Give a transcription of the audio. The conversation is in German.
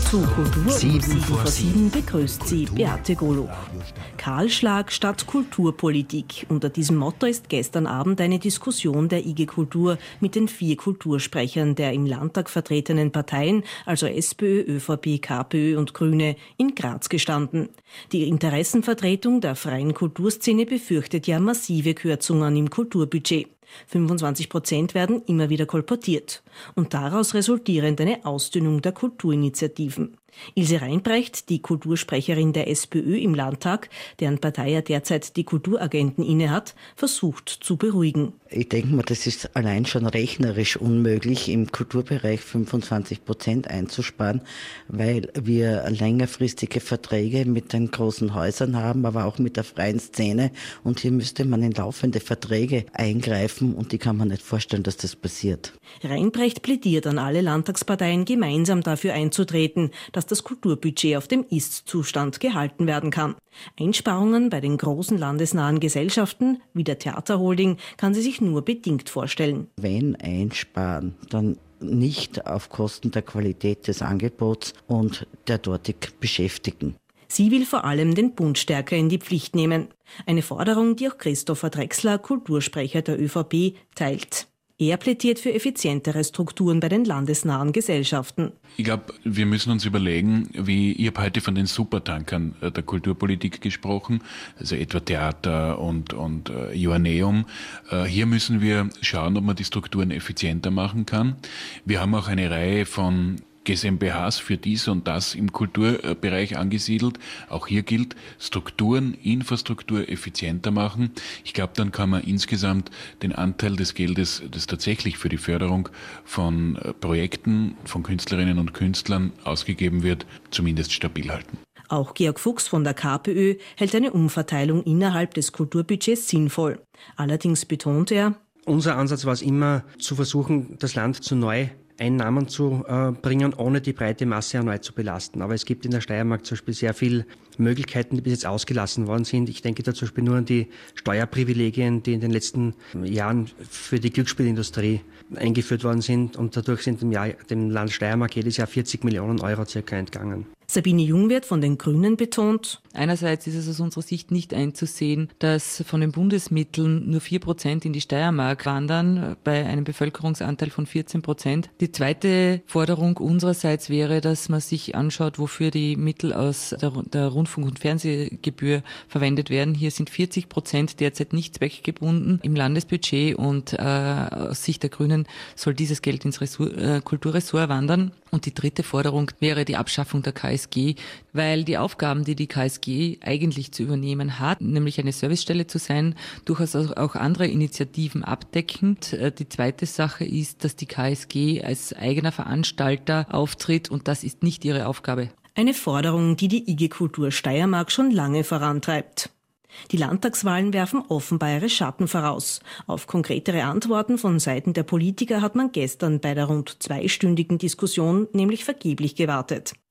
Zu Kultur um 7 vor 7 begrüßt sie Beate Golob. Kahlschlag statt Kulturpolitik. Unter diesem Motto ist gestern Abend eine Diskussion der IG Kultur mit den 4 Kultursprechern der im Landtag vertretenen Parteien, also SPÖ, ÖVP, KPÖ und Grüne, in Graz gestanden. Die Interessenvertretung der freien Kulturszene befürchtet ja massive Kürzungen im Kulturbudget. 25% werden immer wieder kolportiert und daraus resultierend eine Ausdünnung der Kulturinitiativen. Ilse Reinbrecht, die Kultursprecherin der SPÖ im Landtag, deren Partei ja derzeit die Kulturagenten innehat, versucht zu beruhigen. Ich denke mal, das ist allein schon rechnerisch unmöglich, im Kulturbereich 25% einzusparen, weil wir längerfristige Verträge mit den großen Häusern haben, aber auch mit der freien Szene. Und hier müsste man in laufende Verträge eingreifen und ich kann mir nicht vorstellen, dass das passiert. Reinbrecht plädiert an alle Landtagsparteien, gemeinsam dafür einzutreten, dass das Kulturbudget auf dem Ist-Zustand gehalten werden kann. Einsparungen bei den großen landesnahen Gesellschaften wie der Theaterholding kann sie sich nur bedingt vorstellen. Wenn einsparen, dann nicht auf Kosten der Qualität des Angebots und der dortig Beschäftigten. Sie will vor allem den Bund stärker in die Pflicht nehmen. Eine Forderung, die auch Christopher Drechsler, Kultursprecher der ÖVP, teilt. Er plädiert für effizientere Strukturen bei den landesnahen Gesellschaften. Ich glaube, wir müssen uns überlegen, ich habe heute von den Supertankern der Kulturpolitik gesprochen, also etwa Theater und Joanneum. Hier müssen wir schauen, ob man die Strukturen effizienter machen kann. Wir haben auch eine Reihe von GmbHs für dies und das im Kulturbereich angesiedelt. Auch hier gilt, Strukturen, Infrastruktur effizienter machen. Ich glaube, dann kann man insgesamt den Anteil des Geldes, das tatsächlich für die Förderung von Projekten, von Künstlerinnen und Künstlern ausgegeben wird, zumindest stabil halten. Auch Georg Fuchs von der KPÖ hält eine Umverteilung innerhalb des Kulturbudgets sinnvoll. Allerdings betont er, unser Ansatz war es immer, zu versuchen, das Land zu Einnahmen zu bringen, ohne die breite Masse erneut zu belasten. Aber es gibt in der Steiermark zum Beispiel sehr viele Möglichkeiten, die bis jetzt ausgelassen worden sind. Ich denke da zum Beispiel nur an die Steuerprivilegien, die in den letzten Jahren für die Glücksspielindustrie eingeführt worden sind. Und dadurch sind dem Land Steiermark jedes Jahr 40 Millionen Euro circa entgangen. Sabine Jungwirth von den Grünen betont, einerseits ist es aus unserer Sicht nicht einzusehen, dass von den Bundesmitteln nur 4% in die Steiermark wandern, bei einem Bevölkerungsanteil von 14%. Die zweite Forderung unsererseits wäre, dass man sich anschaut, wofür die Mittel aus der Rundfunk- und Fernsehgebühr verwendet werden. Hier sind 40% derzeit nicht zweckgebunden im Landesbudget und aus Sicht der Grünen soll dieses Geld ins Kulturressort wandern. Und die dritte Forderung wäre die Abschaffung der KSG, weil die Aufgaben, die die KSG eigentlich zu übernehmen hat, nämlich eine Servicestelle zu sein, durchaus auch andere Initiativen abdeckend. Die zweite Sache ist, dass die KSG als eigener Veranstalter auftritt und das ist nicht ihre Aufgabe. Eine Forderung, die die IG Kultur Steiermark schon lange vorantreibt. Die Landtagswahlen werfen offenbar ihre Schatten voraus. Auf konkretere Antworten von Seiten der Politiker hat man gestern bei der rund 2-stündigen Diskussion nämlich vergeblich gewartet.